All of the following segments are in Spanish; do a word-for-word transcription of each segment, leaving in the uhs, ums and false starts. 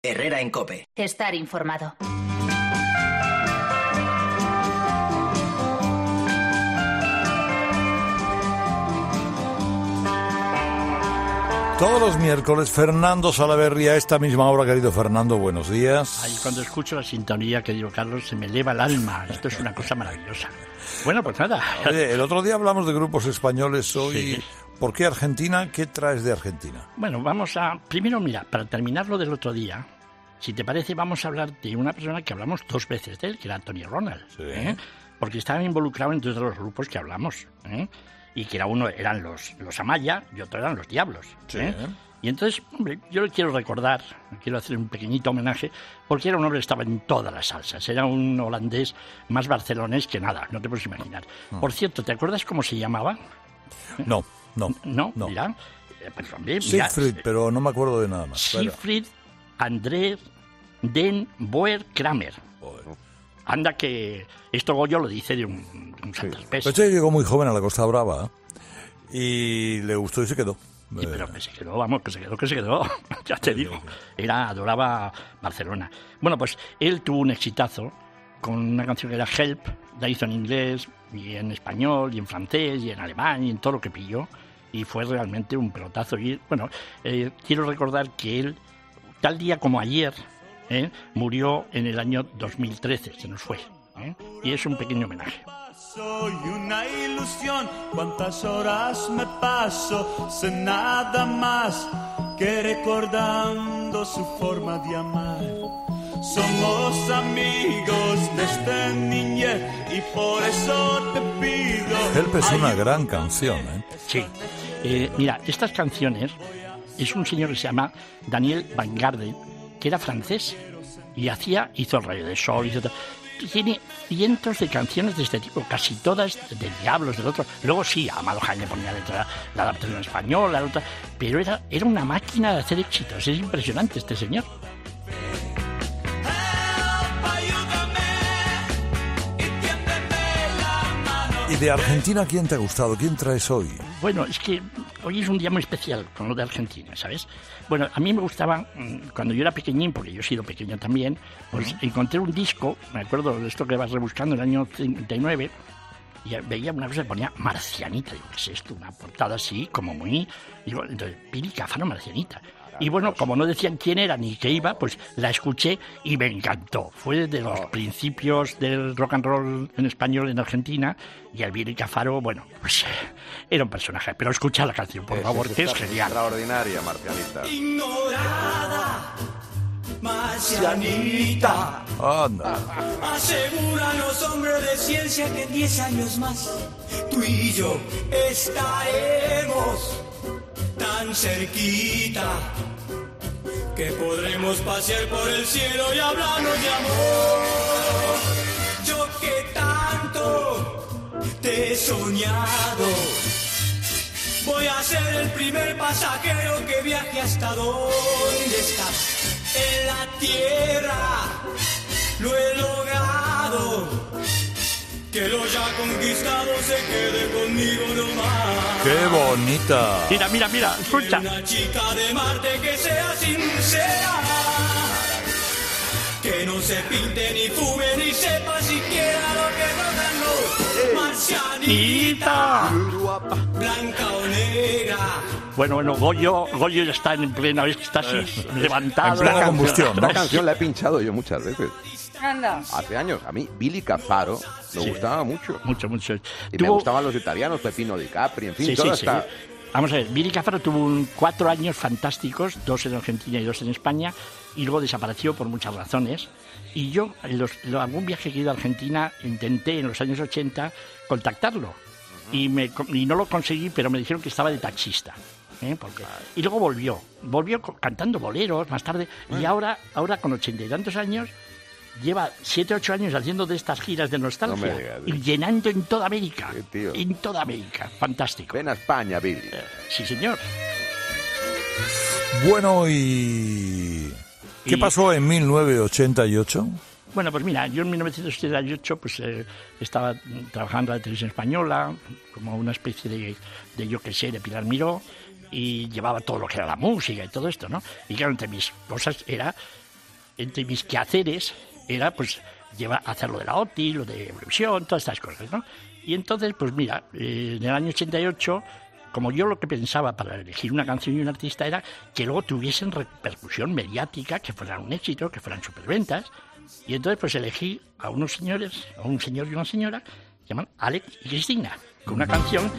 Herrera en COPE. Estar informado. Todos los miércoles, Fernando Salaverry a esta misma hora. Querido Fernando, buenos días. Ahí cuando escucho la sintonía, querido Carlos, se me eleva el alma. Esto es una cosa maravillosa. Bueno, pues nada. Oye, el otro día hablamos de grupos españoles. Hoy, sí. ¿Por qué Argentina? ¿Qué traes de Argentina? Bueno, vamos a... Primero, mira, para terminar lo del otro día, si te parece, vamos a hablar de una persona que hablamos dos veces de él, que era Tony Ronald. Sí. ¿eh? Porque estaba involucrado en todos los grupos que hablamos, ¿eh? Y que era uno eran los, los Amaya y otro eran los Diablos. Sí. ¿eh? Y entonces, hombre, yo le quiero recordar, quiero hacer un pequeñito homenaje, porque era un hombre que estaba en todas las salsas. Era un holandés más barcelonés que nada, no te puedes imaginar. Mm. Por cierto, ¿te acuerdas cómo se llamaba? No, no. No, no. mira. Pues, hombre, mira Siegfried, pero no me acuerdo de nada más. Siegfried André Den Boer Kramer. Bueno. Anda que esto Goyo lo dice de un, un santaspés. Sí. Este llegó muy joven a la Costa Brava y le gustó y se quedó. Sí, pero que se quedó, vamos, que se quedó, que se quedó. Ya te digo. Era, adoraba Barcelona. Bueno, pues él tuvo un exitazo con una canción que era Help, la hizo en inglés y en español y en francés y en alemán y en todo lo que pilló. Y fue realmente un pelotazo. Y bueno, eh, quiero recordar que él, tal día como ayer, ¿Eh? murió en el año dos mil trece, se nos fue, ¿eh? Y es un pequeño homenaje. Soy una ilusión, cuántas horas me paso sin nada más que recordando su forma de amar. Somos amigos desde niñez y por eso te pido. Help es una gran canción, ¿eh? Sí, eh, mira, estas canciones es un señor que se llama Daniel Van Garden, que era francés y hacía, hizo El Rayo de Sol, hizo, tiene cientos de canciones de este tipo, casi todas de Diablos, del otro. Luego sí, Amado Jaime ponía letra, la adaptación española, la otra, pero era, era una máquina de hacer éxitos. Es impresionante este señor. ¿Y de Argentina quién te ha gustado? ¿Quién traes hoy? Bueno, es que hoy es un día muy especial con lo de Argentina, ¿sabes? Bueno, a mí me gustaba, cuando yo era pequeñín, porque yo he sido pequeño también, pues uh-huh. encontré un disco, me acuerdo de esto que vas rebuscando en el año cincuenta y nueve, y veía una cosa que ponía Marcianita. Digo, ¿qué es esto? Una portada así, como muy... Digo, entonces, Pili Cáfaro, Marcianita. Y bueno, como no decían quién era ni qué iba, pues la escuché y me encantó. Fue de los principios del rock and roll en español en Argentina, y el Billy Cáfaro, bueno, pues era un personaje. Pero escucha la canción, por es, favor, es, que es genial. Extraordinaria, Marcianita. Ignorada, Marcianita. Anda. Aseguran los hombres de ciencia que en diez años más tú y yo estaremos tan cerquita que podremos pasear por el cielo y hablarnos de amor. Yo que tanto te he soñado, voy a ser el primer pasajero que viaje hasta donde estás. En la tierra lo he logrado. Que lo ya conquistado se quede conmigo nomás. ¡Qué bonita! Mira, mira, mira, escucha. Una chica de Marte que sea sincera, que no se pinte ni fume ni sepa siquiera lo que no ganó. Marcianita, blanca o negra. Bueno, bueno, Goyo, Goyo ya está en plena éxtasis, levantado. En plena combustión, ¿no? Esta canción la he pinchado yo muchas veces. Anda. Hace años. A mí, Billy Cáfaro me sí. gustaba mucho. Mucho, mucho. Y Tuvo... me gustaban los italianos, Pepino Di Capri, en fin, sí, todo sí, hasta... sí. Vamos a ver, Billy Cáfaro tuvo un, cuatro años fantásticos, dos en Argentina y dos en España, y luego desapareció por muchas razones. Y yo, en los, en algún viaje que he ido a Argentina, intenté en los años ochenta contactarlo. Uh-huh. Y, me, y no lo conseguí, pero me dijeron que estaba de taxista. ¿Eh? Porque... Y luego volvió, volvió cantando boleros más tarde, bueno. y ahora, ahora con ochenta y tantos años, lleva siete, ocho años haciendo de estas giras de nostalgia, no digas, y llenando en toda América, en toda América, fantástico. Ven a España, Billy. Eh, sí, señor. Bueno, ¿y qué y... pasó en mil novecientos ochenta y ocho? Bueno, pues mira, yo en mil novecientos ochenta y ocho pues, eh, estaba trabajando en la televisión española, como una especie de, de yo qué sé, de Pilar Miró, y llevaba todo lo que era la música y todo esto, ¿no? Y claro, entre mis cosas era entre mis quehaceres era pues llevar, hacer lo de la O T I, lo de Eurovisión, todas estas cosas, ¿no? Y entonces, pues mira, eh, en el año ochenta y ocho, como yo lo que pensaba para elegir una canción y un artista era que luego tuviesen repercusión mediática, que fueran un éxito, que fueran superventas, y entonces pues elegí a unos señores, a un señor y una señora, se llaman Alex y Cristina, con una canción...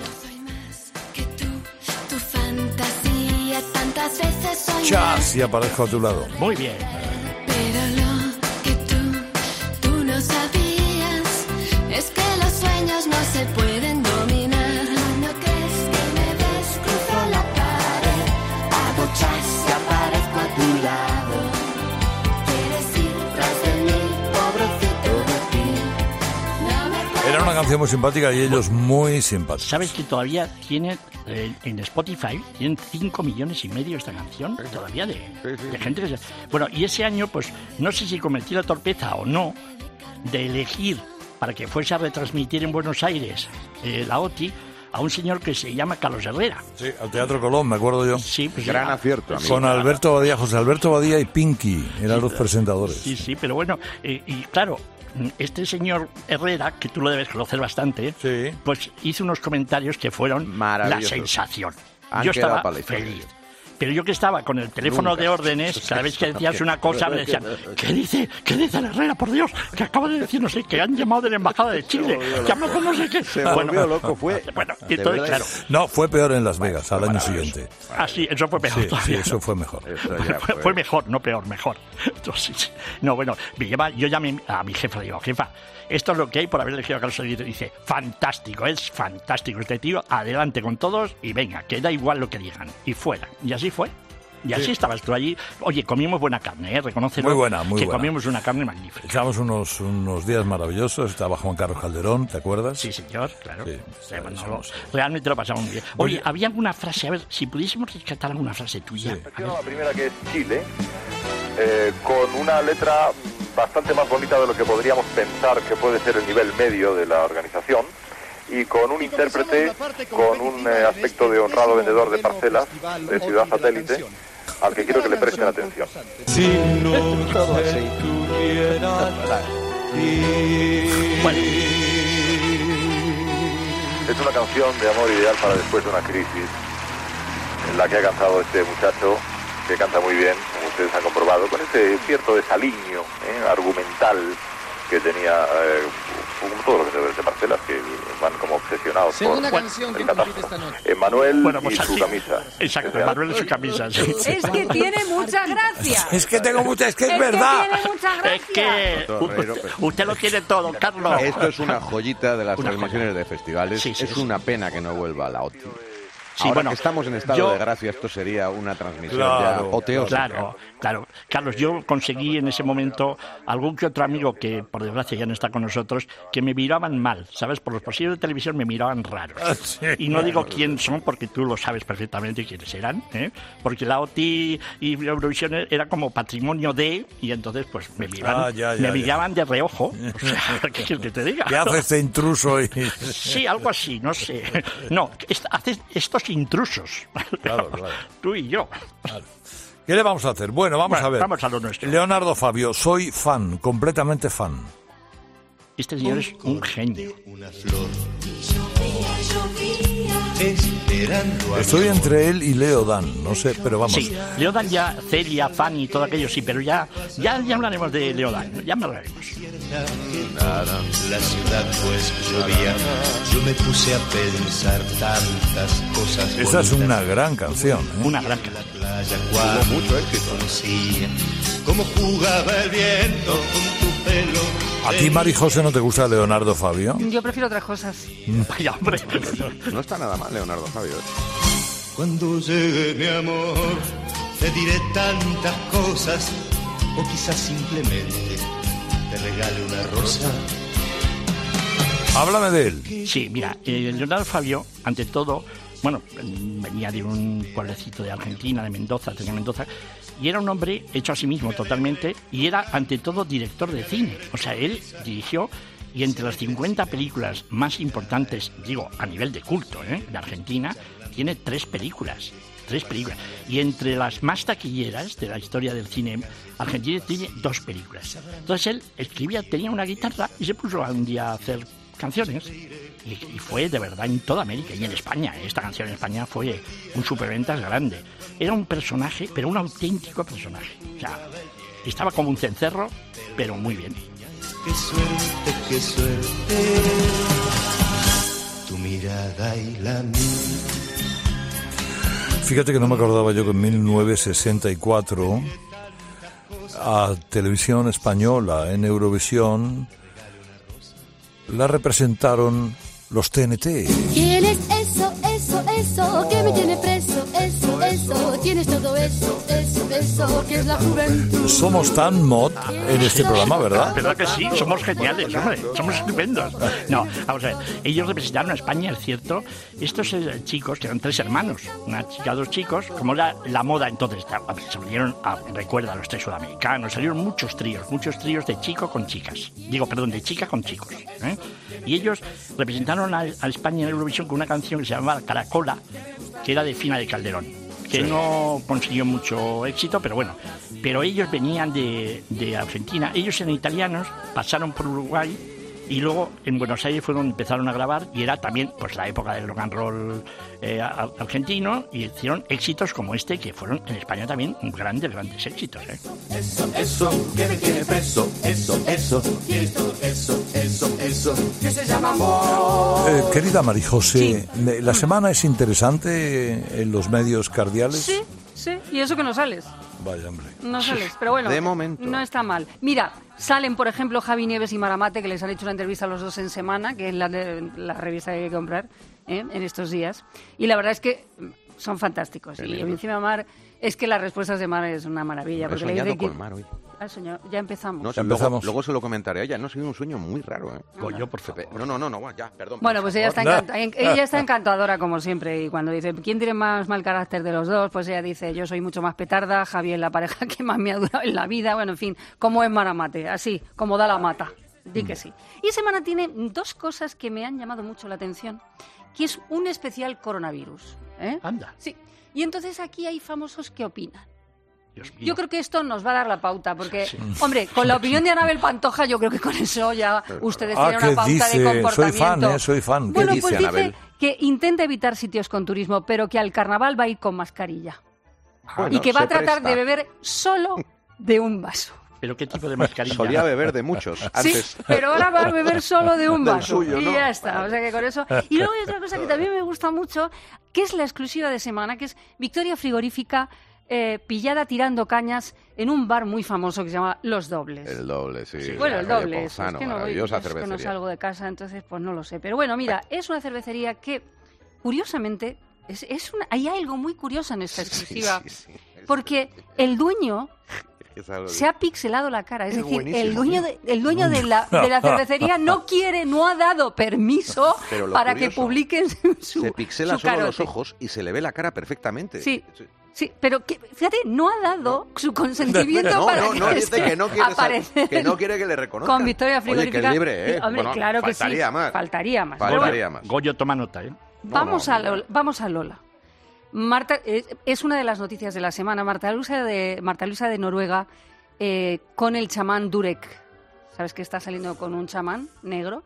Chas, y aparezco a tu lado. Muy bien. Pero lo que tú, tú no sabías es que los sueños no se pueden dominar. No crees que me ves, cruzo la pared, hago chas y aparezco a tu lado. Quieres ir tras de mí, pobrecito de ti. No me puedes... Era una canción muy simpática y ellos muy simpáticos. ¿Sabes que todavía tiene eh, en Spotify tienen cinco millones y medio esta canción? Sí, todavía de, sí, sí. de gente que se... Bueno, y ese año, pues, no sé si cometí la torpeza o no de elegir para que fuese a retransmitir en Buenos Aires eh, la O T I a un señor que se llama Carlos Herrera. Sí, al Teatro Colón, me acuerdo yo. Sí, pues, Gran ya, acierto, amigo. Con Alberto Badía, José Alberto Badía y Pinky, eran los presentadores. Sí, sí, pero bueno, eh, y claro, este señor Herrera, que tú lo debes conocer bastante, Sí. pues hizo unos comentarios que fueron la Maravillosos. sensación. Han Yo quedado estaba para la historia. feliz. Pero yo que estaba con el teléfono Nunca. de órdenes, cada vez que decías una cosa me decían, ¿qué dice? ¿Qué dice la Herrera? Por Dios, que acaba de decir no sé, que han llamado de la embajada de Chile, que hablo con no sé qué. Se Bueno, volvió loco, fue. Bueno, y de entonces, verdad. claro, No, fue peor en Las Vegas, al año maravilloso. siguiente. Ah, sí, eso fue peor Sí, sí, todavía. eso fue mejor. Eso ya Fue, fue. fue mejor, no peor, mejor. Entonces, no, bueno, me lleva, yo llamé a mi jefa, le digo, jefa, esto es lo que hay por haber elegido a Carlos Herrera. Dice, fantástico, es fantástico este tío, adelante con todos y venga, que da igual lo que digan. Y fuera. Y así fue. Y así Sí. estabas tú allí. Oye, comimos buena carne, ¿eh? Reconócelo. Muy buena, muy que buena. comimos una carne magnífica. Echamos unos, unos días maravillosos, estaba Juan Carlos Calderón, ¿te acuerdas? Sí, señor, claro. Sí, Sí, bueno, somos- realmente lo pasamos muy bien. Oye, Oye. ¿había alguna frase? A ver, si pudiésemos rescatar alguna frase tuya. Sí. A ver. La primera, que es Chile, eh, con una letra bastante más bonita de lo que podríamos pensar que puede ser el nivel medio de la organización, y con un intérprete con un eh, aspecto de honrado vendedor de parcelas de Ciudad Satélite, al que quiero que le presten atención. Todo así. Bueno, Es una canción de amor ideal para después de una crisis, en la que ha cantado este muchacho, que canta muy bien, como ustedes han comprobado, con ese cierto desaliño ¿eh? argumental que tenía, eh, como todos los vendedores de parcelas, que van como obsesionados Segunda por canción el que catástrofe. compite esta noche. Emanuel bueno, pues y su así. camisa. Exacto, Manuel y su camisa. Sí. Es que tiene mucha gracia. Es que tengo mucha, es que es, Es que verdad. tiene mucha gracia. Es que Torrero, usted, pero- usted lo tiene todo, Carlos. Esto es una joyita de las Una transmisiones joya. de festivales. Sí, sí, es sí. una pena que no vuelva a la O T I. Sí, Ahora bueno, que estamos en estado yo- de gracia, esto sería una transmisión Claro, ya oteosa. Claro, claro. Carlos, yo conseguí en ese momento algún que otro amigo que, por desgracia, ya no está con nosotros, que me miraban mal, ¿sabes? Por los pasillos de televisión me miraban raros. Ah, sí. Y no digo quién son, porque tú lo sabes perfectamente quiénes eran, ¿eh? Porque la O T I y Eurovisión era como patrimonio de, y entonces, pues, me miraban, Ah, ya, ya, me ya. miraban de reojo. O sea, ¿qué quieres que te diga? ¿Qué hace este intruso? Y... Sí, algo así, no sé. No, est- haces estos intrusos. Claro, claro. Tú y yo. ¿Qué le vamos a hacer? Bueno, vamos Bueno, a ver. vamos a lo nuestro. Leonardo Fabio, soy fan, completamente fan. Este señor es un genio. Una flor esperando a Estoy entre él y Leo Dan, no sé, pero vamos. Sí, Leodan ya, Celia, Fanny y todo aquello, sí, pero ya, ya, ya hablaremos de Leodan, ya hablaremos. la ciudad, pues llovía. Yo me puse a pensar tantas cosas. Esa es bonitas. una gran canción, ¿eh? Una gran canción. Playa, cuando mucho éxito conocía. Cómo jugaba el viento con tu pelo. ¿A ti, Mari José, no te gusta Leonardo Fabio? Yo prefiero otras cosas. Vaya, hombre. No está nada mal, Leonardo Fabio. Cuando llegue mi amor, te diré tantas cosas, o quizás simplemente te regale una rosa. Háblame de él. Sí, mira, eh, Leonardo Fabio, ante todo, bueno, venía de un pueblecito de Argentina, de Mendoza, tenía Mendoza, y era un hombre hecho a sí mismo totalmente, y era ante todo director de cine. O sea, él dirigió, y entre las cincuenta películas más importantes, digo, a nivel de culto, ¿eh? de Argentina, tiene tres películas. tres películas. Y entre las más taquilleras de la historia del cine argentino tiene dos películas. Entonces él escribía, tenía una guitarra y se puso un día a hacer canciones. Y, y fue de verdad en toda América y en España. Esta canción en España fue un superventas grande. Era un personaje, pero un auténtico personaje. O sea, estaba como un cencerro, pero muy bien. Qué suerte, qué suerte, tu mirada y la mía. Fíjate que no me acordaba yo que en mil novecientos sesenta y cuatro a Televisión Española en Eurovisión la representaron los T N T. ¿Quién es eso, eso, eso? Que me tiene preso, eso, eso. Tienes todo eso, eso, eso. Que es la juventud. Somos tan mod en este programa, ¿verdad? ¿Verdad que sí? Somos geniales, hombre. Somos estupendos. No, vamos a ver. Ellos representaron a España, es cierto. Estos eh, chicos, que eran tres hermanos, una chica, dos chicos, como era la moda entonces, se unieron a, recuerda, a los tres sudamericanos, salieron muchos tríos, muchos tríos de chico con chicas. Digo, perdón, de chica con chicos. ¿eh? Y ellos representaron a, a España en Eurovisión con una canción que se llamaba Caracola, que era de Fina de Calderón, que sí. no consiguió mucho éxito, pero bueno. Pero ellos venían de, de Argentina, ellos eran italianos, pasaron por Uruguay y luego en Buenos Aires fue donde empezaron a grabar, y era también pues la época del rock and roll eh, argentino, y hicieron éxitos como este, que fueron en España también grandes, grandes éxitos. ¿eh? Eso, eso, que me tiene preso, eso, eso, eso, eso, eso, eso, que se llama amor. Eh, querida Marijose, sí. ¿La semana es interesante en los medios cardiales? Sí, sí, y eso que no sales. Vaya, hombre. No sales, pero bueno, de momento no está mal. Mira, salen, por ejemplo, Javi Nieves y Maramate, que les han hecho una entrevista a los dos en Semana, que es la, de, la revista que hay que comprar ¿eh? en estos días. Y la verdad es que son fantásticos. Qué y lindo. Encima Mar, es que las respuestas de Mar es una maravilla. He porque soñado le dice con que... Mar hoy. Ah, soñado. Ya empezamos. No, ya luego, empezamos. Luego se lo comentaré a ella. No, ha sido un sueño muy raro, ¿eh? Coño, por favor. No, no, no, no, ya, perdón. Bueno, pues ella está, encanta, ella está encantadora como siempre, y cuando dice ¿quién tiene más mal carácter de los dos? Pues ella dice yo soy mucho más petarda, Javi es la pareja que más me ha durado en la vida, bueno, en fin, como es Maramate, así, como da la mata, di que sí. Y Semana tiene dos cosas que me han llamado mucho la atención, que es un especial coronavirus. ¿eh? Anda. Sí, y entonces aquí hay famosos que opinan. Dios mío. Yo creo que esto nos va a dar la pauta, porque, sí. hombre, con la opinión de Anabel Pantoja, yo creo que con eso ya ustedes ah, tienen una pauta dice? de comportamiento. Soy fan, ¿eh? Soy fan. Bueno, ¿Qué pues dice dice Anabel? que intenta evitar sitios con turismo, pero que al carnaval va a ir con mascarilla. Bueno, y que va a se tratar presta. de beber solo de un vaso. ¿Pero qué tipo de mascarilla? Solía beber de muchos antes. Sí, pero ahora va a beber solo de un Del vaso. suyo, y ¿no? ya está. O sea que con eso. Y luego hay otra cosa que también me gusta mucho, que es la exclusiva de Semana, que es Victoria Frigorífica eh, pillada tirando cañas en un bar muy famoso que se llama Los Dobles. El doble, sí. Sí, bueno, el Calle doble. Es, Ponzano, es que no voy, maravillosa es que no cervecería. salgo de casa, entonces pues no lo sé. Pero bueno, mira, es una cervecería que, curiosamente, es, es una, hay algo muy curioso en esta exclusiva. Sí, sí, sí. Porque el dueño Es algo se ha pixelado la cara. Es, Es decir, buenísimo, el dueño, tío. de, el dueño de, la, de la cervecería no quiere, no ha dado permiso Pero lo para curioso, que publiquen su Se pixela su solo carote. los ojos y se le ve la cara perfectamente. Sí. Sí, pero que, fíjate, no ha dado su consentimiento No, para no, no, que dice esté que no quiere aparecer que no quiere que le reconozcan. con Victoria Frigorífica. Oye, que es libre, ¿eh? Sí, hombre, Bueno, claro que sí. faltaría más. Faltaría más. Pero bueno, Faltaría más. Goyo, toma nota, ¿eh? Vamos, No, no, a Lola, vamos a Lola. Marta, eh, es una de las noticias de la semana. Marta Luisa de, Marta Luisa de Noruega eh, con el chamán Durek. ¿Sabes que está saliendo con un chamán negro?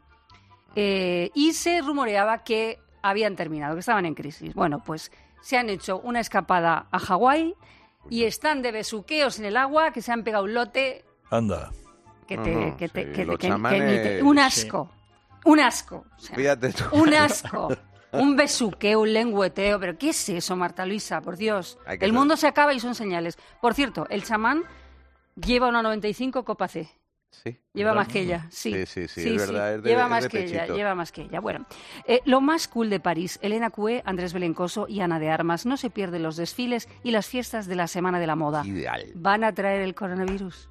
Eh, y se rumoreaba que habían terminado, que estaban en crisis. Bueno, pues se han hecho una escapada a Hawái y están de besuqueos en el agua, que se han pegado un lote Anda. que te... Ajá, que te, sí, que, los que- que chamanes, ni te- un asco. Un asco. O sea, Fíjate tú. un asco. Un besuqueo, un lengüeteo. ¿Pero qué es eso, Marta Luisa? Por Dios. Hay que El ser- mundo se acaba y son señales. Por cierto, el chamán lleva una noventa y cinco Copa C. Sí. Lleva más que ella, sí. Sí, sí, sí, es verdad, es de- lleva es más de que ella, pechito. lleva más que ella. Bueno, eh, lo más cool de París, Elena Coué, Andrés Belencoso y Ana de Armas. No se pierden los desfiles y las fiestas de la Semana de la Moda. Ideal. Van a traer el coronavirus.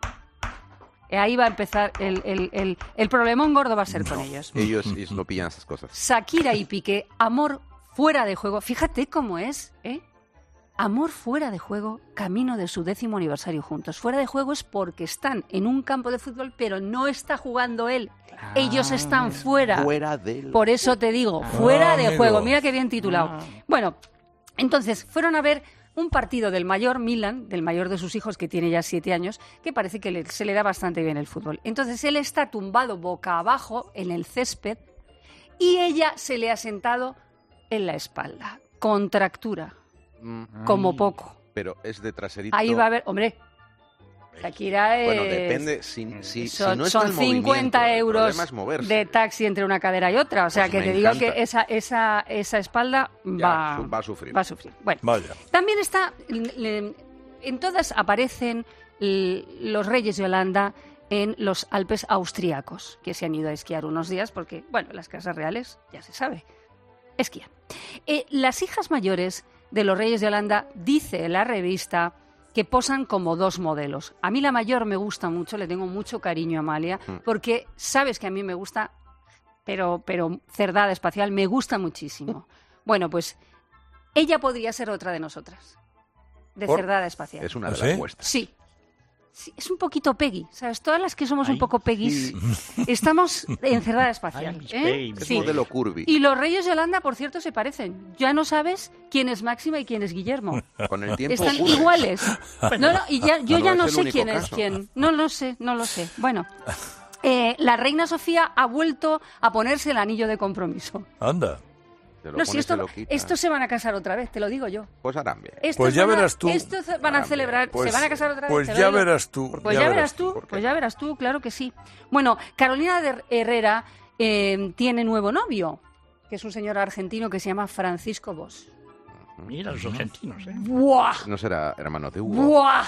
Ahí va a empezar el, el, el, el problemón gordo va a ser con ellos. Ellos, ellos no pillan esas cosas. Shakira y Piqué, amor fuera de juego. Fíjate cómo es, ¿eh? Amor fuera de juego, camino de su décimo aniversario juntos. Fuera de juego es porque están en un campo de fútbol, pero no está jugando él. Ellos están fuera. Fuera del... Por eso te digo, fuera Ah, de amigo. juego. Mira qué bien titulado. Bueno, Entonces, fueron a ver un partido del mayor Milan, del mayor de sus hijos, que tiene ya siete años, que parece que le, se le da bastante bien el fútbol. Entonces, él está tumbado boca abajo en el césped y ella se le ha sentado en la espalda. Contractura, Mm, como poco. pero es de traserito. Ahí va a haber... Hombre, Shakira es... Bueno, depende. Si, si, son si no está son el cincuenta movimiento, el euros problema es moverse. de taxi entre una cadera y otra. O sea, Pues que me te digo encanta. que esa, esa, esa espalda Ya, va, su- va a sufrir. va a sufrir. Bueno, Vaya. también está... le- En todas aparecen l- los reyes de Holanda en los Alpes austríacos, que se han ido a esquiar unos días porque, bueno, las casas reales, ya se sabe, esquían. Eh, las hijas mayores de los reyes de Holanda, dice la revista, que posan como dos modelos. A mí la mayor me gusta mucho, le tengo mucho cariño a Amalia, Mm. porque sabes que a mí me gusta, pero, pero cerdada espacial, me gusta muchísimo. Bueno, pues ella podría ser otra de nosotras, de ¿Por? cerdada espacial. Es una ¿Ah, de sí? las muestras. Sí. Sí, es un poquito Peggy, ¿sabes? Todas las que somos un Ay, poco Peggys estamos en cerdada espacial. Ay, mis ¿eh? Peggy. Es Sí. modelo curvy. Y los reyes de Holanda, por cierto, se parecen. Ya no sabes quién es Máxima y quién es Guillermo. Con el tiempo Están ocurre. iguales. No, no, y ya, yo No, no ya es no el sé único quién es caso. quién. No lo sé, no lo sé. Bueno, eh, la reina Sofía ha vuelto a ponerse el anillo de compromiso. Anda. Te lo No, pones si y esto, se lo quitas. estos se van a casar otra vez, te lo digo yo. Pues harán bien. Estos Pues ya van a- verás tú. Estos van a Harán celebrar, Pues- se van a casar otra vez. Pues te lo ya digo. verás tú. Pues ya, verás tú, ¿Por qué? pues ya verás tú, claro que sí. Bueno, Carolina de Herrera eh, tiene nuevo novio, que es un señor argentino que se llama Francisco Bosch. Mira, los argentinos, ¿eh? ¡Buah! No será hermano de Hugo. ¡Buah!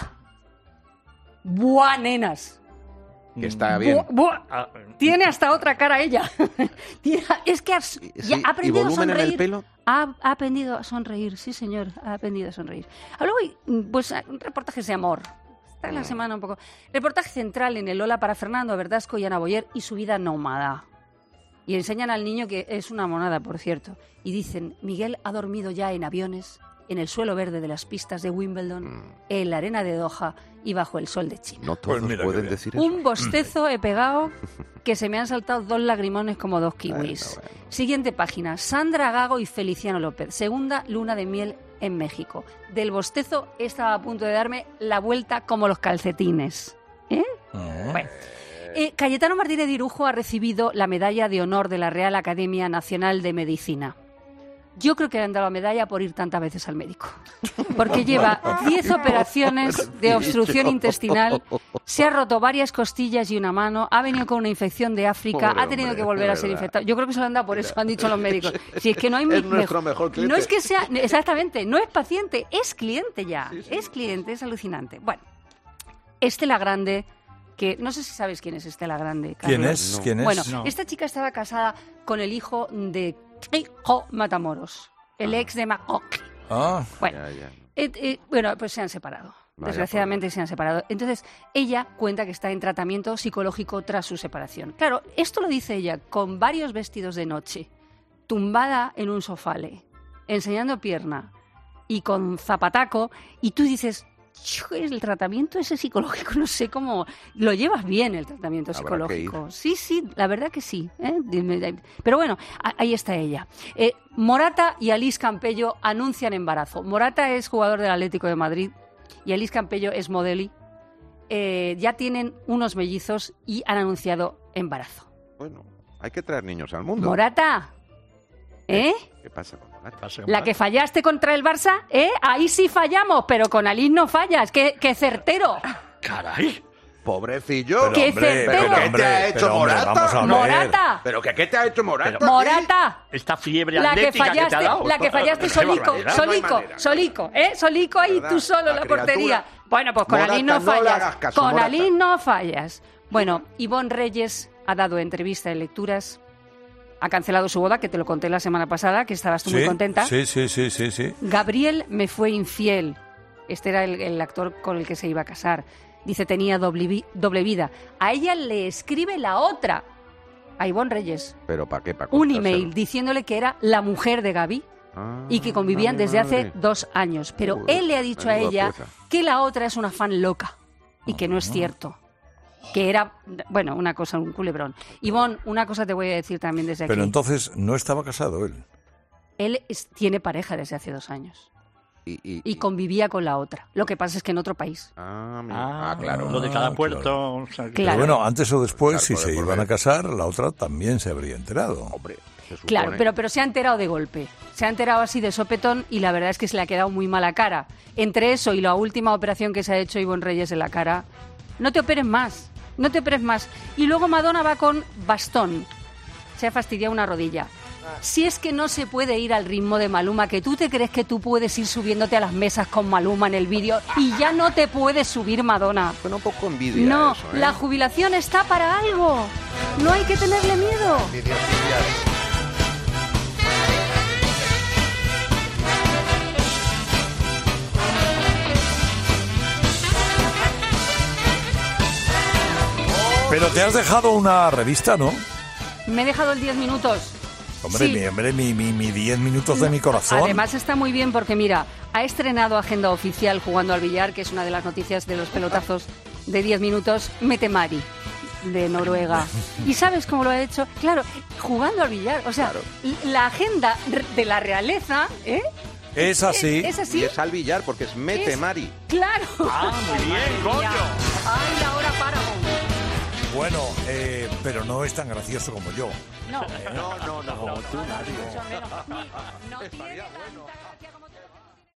¡Buah, nenas! Que está bien. Buah, buah. Ah, Tiene hasta otra cara ella. Tiene- es que ha, Sí, ya ha ¿y aprendido a volumen en el sonreír. pelo? Ha, ha aprendido a sonreír, sí señor, ha aprendido a sonreír. Luego hay pues, reportajes de amor. Está en la semana un poco. Reportaje central en el Lola para Fernando Verdasco y Ana Boyer y su vida nómada. Y enseñan al niño que es una monada, por cierto. Y dicen, Miguel ha dormido ya en aviones, en el suelo verde de las pistas de Wimbledon, en la arena de Doha y bajo el sol de China. No todos Pues mira qué pueden bien. decir eso. Un bostezo he pegado que se me han saltado dos lagrimones como dos kiwis. Bueno, bueno. Siguiente página. Sandra Gago y Feliciano López. Segunda luna de miel en México. Del bostezo estaba a punto de darme la vuelta como los calcetines. ¿Eh? Ah. Bueno. Eh, Cayetano Martínez de Irujo ha recibido la medalla de honor de la Real Academia Nacional de Medicina. Yo creo que le han dado la medalla por ir tantas veces al médico. Porque lleva diez operaciones de obstrucción intestinal, se ha roto varias costillas y una mano, ha venido con una infección de África, Pobre ha tenido hombre, que volver de a ser verdad. infectado. Yo creo que se lo han dado por eso, han dicho los médicos. Si es que no hay Es mi- nuestro mejor cliente. No es que sea, exactamente, no es paciente, es cliente ya. Es cliente, es alucinante. Bueno, Estela Grande, que no sé si sabes quién es Estela Grande. ¿Quién Carlos. es? No. ¿Quién es? Bueno, No. esta chica estaba casada con el hijo de Kiko Matamoros, el ex de Macoque. Ah, Bueno, Ya, ya. eh, eh, bueno, pues se han separado. Vaya Desgraciadamente se han separado. Entonces, ella cuenta que está en tratamiento psicológico tras su separación. Claro, esto lo dice ella con varios vestidos de noche, tumbada en un sofale, enseñando pierna y con zapataco, y tú dices, "Yo, el tratamiento ese psicológico, no sé cómo... Lo llevas bien el tratamiento Habrá psicológico. que Sí, sí, la verdad que sí. ¿eh? Dime- Pero bueno, a- ahí está ella. Eh, Morata y Alice Campello anuncian embarazo. Morata es jugador del Atlético de Madrid y Alice Campello es modeli. Eh, ya tienen unos mellizos y han anunciado embarazo. Bueno, hay que traer niños al mundo. Morata, ¿eh? ¿Qué pasa con Morata? pasa La mal. que fallaste contra el Barça, ¿eh? Ahí sí fallamos, pero con Alice no fallas. ¡Qué, qué certero! ¡Caray! Pobrecillo. pero ¡Qué hombre, certero! pero ¿Qué te hombre, ha hecho pero hombre, Morata? vamos a ver. ¡Morata! ¿Pero qué, qué te ha hecho Morata? Pero- ¡Morata! Esta fiebre La que atlética que, te fallaste, ha dado. la que fallaste ¡Qué solico, barbaridad! no hay solico, manera. solico, ¿eh? Solico ahí ¿Verdad? tú solo La en la criatura. portería. Bueno, pues con Morata, Alice no no le fallas. hagas caso, Con Morata. Alice no fallas. Bueno, Ivonne Reyes ha dado entrevista en Lecturas. Ha cancelado su boda, que te lo conté la semana pasada, que estabas tú muy sí, contenta. sí, sí, sí, sí, sí. Gabriel me fue infiel. Este era el, el actor con el que se iba a casar. Dice, tenía doble, vi- doble vida. A ella le escribe la otra, a Ivonne Reyes, ¿Pero para qué? ¿Para un contárselo? email diciéndole que era la mujer de Gaby Ah, y que convivían vale, desde hace madre. dos años. Pero Uy, él le ha dicho a menuda ella pieza. que la otra es una fan loca y que no es cierto. Que era, bueno, una cosa, un culebrón. Ivonne, una cosa te voy a decir también desde aquí. Pero entonces no estaba casado él. Él es- tiene pareja desde hace dos años. Y, y, y convivía con la otra. Lo que pasa es que en otro país. Ah, mira. Ah, claro. Lo de cada Ah, puerto. claro. O sea, que- Claro. Pero bueno, antes o después, Claro, si por- se por iban ver. a casar, la otra también se habría enterado. Hombre, se supone. Claro, pero, pero se ha enterado de golpe. Se ha enterado así de sopetón y la verdad es que se le ha quedado muy mala cara. Entre eso y la última operación que se ha hecho Ivonne Reyes en la cara, no te operes más, no te operes más. Y luego Madonna va con bastón. Se ha fastidiado una rodilla. Si es que no se puede ir al ritmo de Maluma, que tú te crees que tú puedes ir subiéndote a las mesas con Maluma en el vídeo y ya no te puedes subir, Madonna. Suena un poco envidia No, eso, ¿eh? la jubilación está para algo. No hay que tenerle miedo. Envidia social. Pero te has dejado una revista, ¿no? Me he dejado el diez minutos. Hombre, Sí. mi, hombre, mi, mi, mi diez minutos de mi corazón. Además está muy bien porque, mira, ha estrenado Agenda Oficial Jugando al Billar, que es una de las noticias de los pelotazos de diez minutos, Mette Mari, de Noruega. ¿Y sabes cómo lo ha hecho? Claro, jugando al billar. O sea, la agenda de la realeza, ¿eh? Es así. Es así. Y es al billar porque es Mette Es- Mari. Claro. Ah, muy bien, coño. Ay, la hora Paramount. Bueno, eh, pero no es tan gracioso como yo. No. No, no, no. Mucho menos. Ni- no tiene tanta gracia como tú.